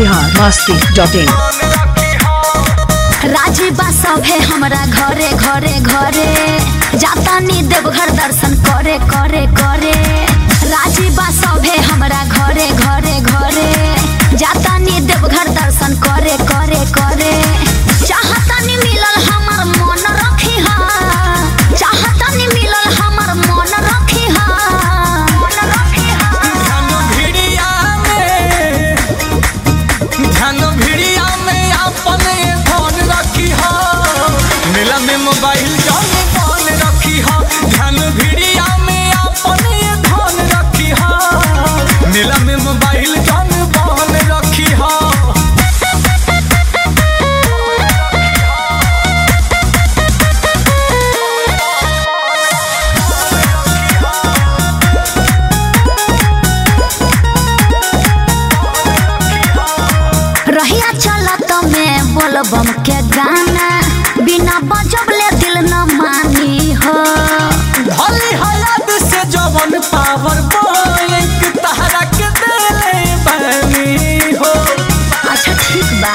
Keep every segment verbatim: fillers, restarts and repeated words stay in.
Bihar Masti dot इन। राजी बा सभे हमरा घरे घरे घरे जाता नी देवघर दर्शन करे करे करे। राजी बा सभे हमरा घरे घरे घरे जाता नी देवघर दर्शन करे करे करे। चाहता नी मिलल हमर मन रखी हा, चाहता नी मिलल हमर मन रखी हा, मन रखी हा। धनु भिड़िया में धनु भिड़िया में अपन फोन रखी हा, मेला में मोबाइल जान फोन रखी हा। धनु भिड़िया में अपन फोन रखी हा, मेला में मोबाइल जान फोन रखी हा। रहिया चलत में बोलबम के गाना बिना बजबले दिल न मानी हो। भली हालत से जवन पावर बैंक तहरा के देले बानी हो। अच्छा ठीक बा।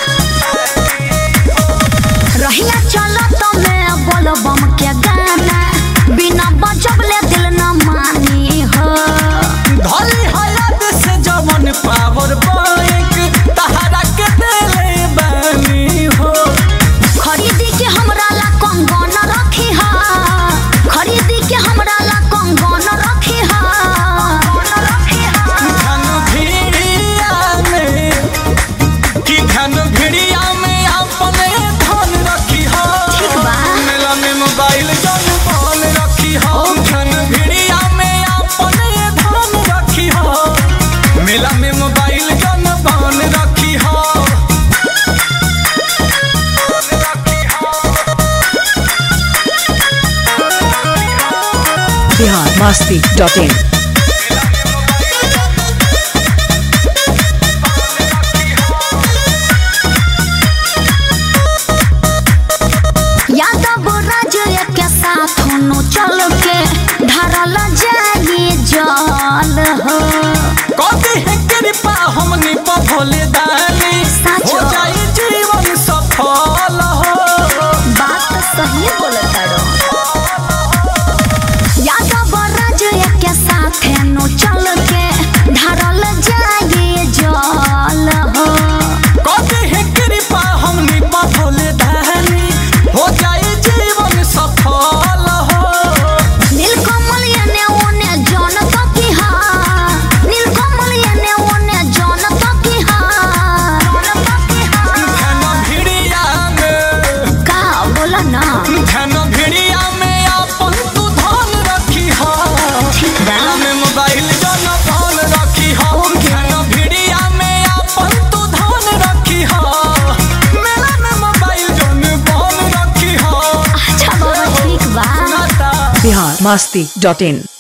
रहिया चलत में बोलबम के गाना बिना बजबले दिल न मानी हो। भली हालत से जवन पावर बैंक तहरा के देले बानी हो। खरीदी के हमरा ला कंगन रखी हा, खरीदी के हमरा ला कंगन रखी हा, रखी हा। धनु भिड़िया में कि धनु भिड़िया में अपने धन रखी हा। ठीक बा। मेला में मोबाइल जन फोन रखी हा। धनु भिड़िया में अपने धन रखी हा, मेला में मोबाइल जन फोन रखी हा। Bihar Masti dot in. यादव राज के साथ होनो चल के धरल जाए जल हो। कभी है कृपा हमनी पर भोले दानी, सच हो जाए जीवन सफल हो। बात सही बोलता रो। यादव राज के साथ होनो चल के धरल जाए जल हो। कभी है कृपा हमनी पर भोले दानी, हो जाए जीवन सफल हो। नीलकमल एने ओने जौन तकी हा, नीलकमल एने ओने जौन तकी हा, जौन तकी हा। धनु भिड़िया में का बोला ना। धनु भिड़िया में अपन तू धन रखी हा। ठीक बा। मेला में मोबाइल जन फोन रखी हा। धनु भिड़िया में अपन तू धन रखी हा, मेला में मोबाइल जन फोन रखी हा। अच्छा बाबा ठीक बा। नाता बिहार मस्ती डॉट इन।